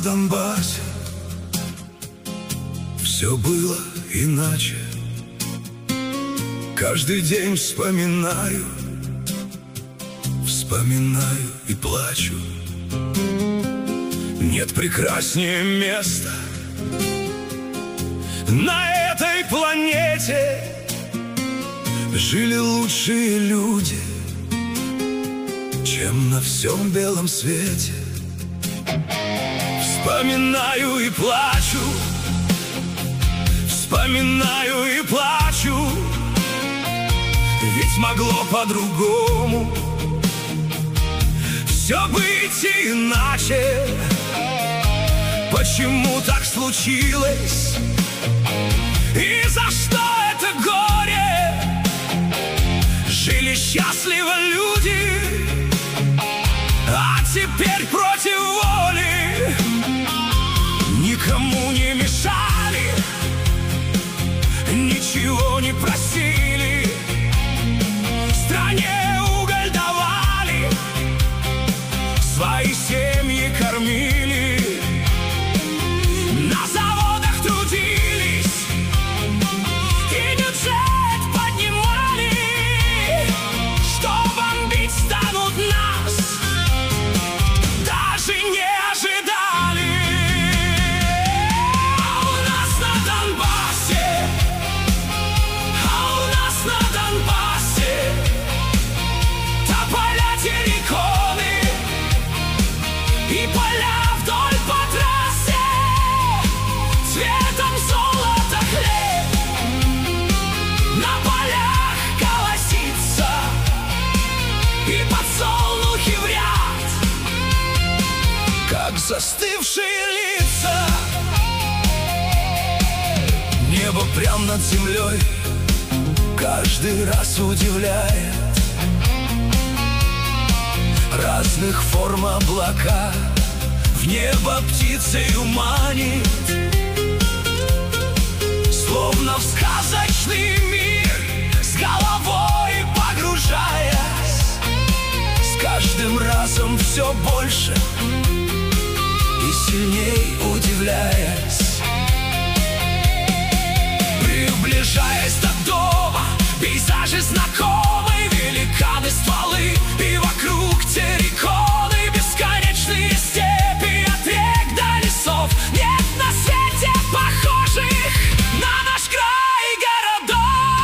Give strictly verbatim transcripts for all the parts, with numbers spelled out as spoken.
Донбассе все было иначе. Каждый день вспоминаю, вспоминаю и плачу. Нет прекраснее места на этой планете. Жили лучшие люди, чем на всем белом свете. Вспоминаю и плачу, вспоминаю и плачу. Ведь могло по-другому все быть иначе. Почему так случилось? И за что это горе? Жили счастливо люди, а теперь против воли. Никому не мешали, ничего не просили. Стране уголь давали, свои семьи кормили. На заводах трудились и бюджет поднимали. Что бомбить станут нас, даже не ожидали. А у нас на Донбассе, а у нас на Донбассе тополя, терриконы и поля вдоль по трассе. Цветом золота хлеб на полях колосится, и подсолнухи в ряд, как застывшие лица. Небо прям над землей каждый раз удивляет. Разных форм облака в небо птицею манит. Словно в сказочный мир с головой погружаясь, с каждым разом все больше и сильней удивляясь. Приближаясь до дома, пейзажи знакомые, великаны, стволы, и вокруг терриконы, бесконечные степи от рек до лесов. Нет на свете похожих на наш край городов.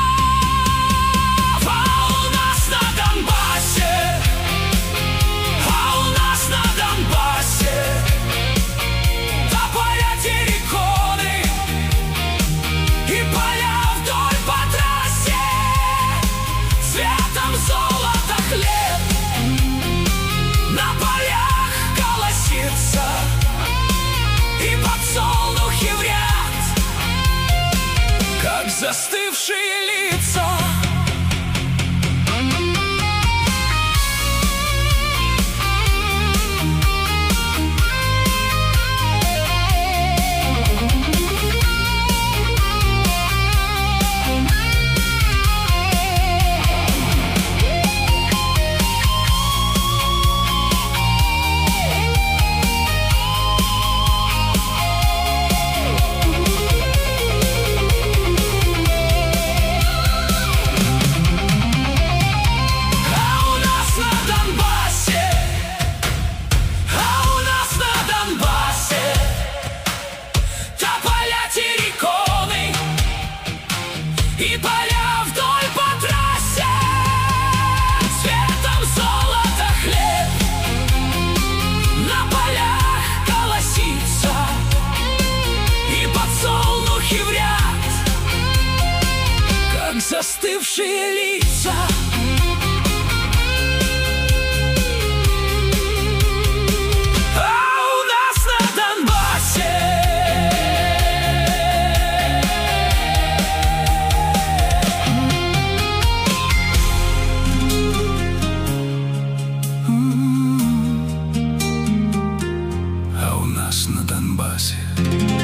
А у нас на Донбассе, а у нас на Донбассе тополя, терриконы и поля вдоль по трассе. Цветом золота хлеб на полях колосится, и подсолнухи в ряд, как застывшие лица. И поля вдоль по трассе, цветом золота хлеб на полях колосится, и подсолнухи в ряд, как застывшие лица. На Донбассе